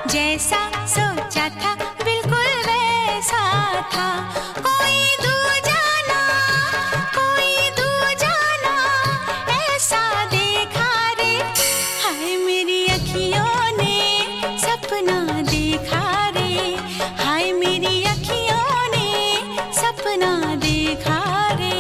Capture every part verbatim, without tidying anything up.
जैसा सोचा था बिल्कुल वैसा था। कोई दूजा ना, कोई दूजा ना ऐसा देखा रे। हाय मेरी अखियों ने सपना देखा रे। हाय मेरी अखियों ने सपना देखा रे।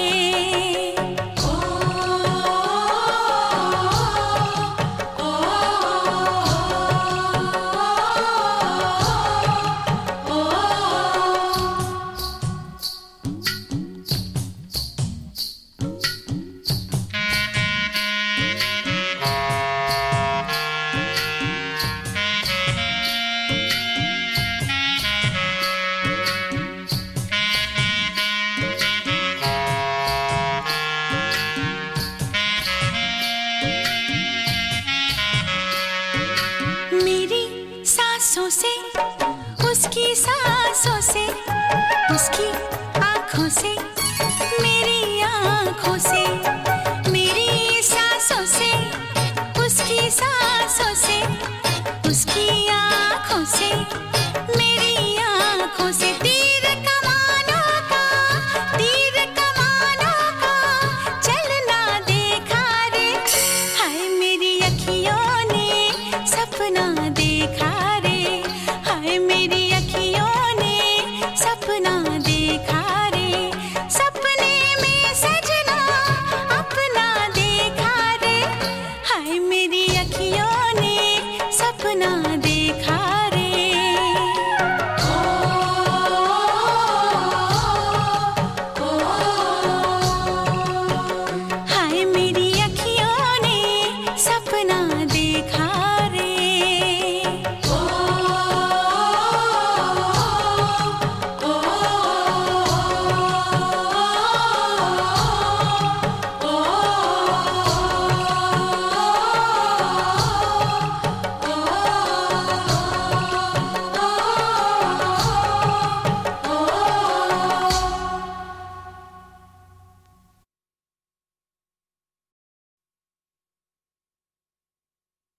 सांसों से, उसकी सांसों से, उसकी आँखों से, मेरी आँखों से, मेरी सांसों से, उसकी सांसों से, उसकी आँखों से, मेरी आँखों से। तीर कमानों का, तीर कमानों का चलना देखा रे। हाय मेरी अखियों ने सपना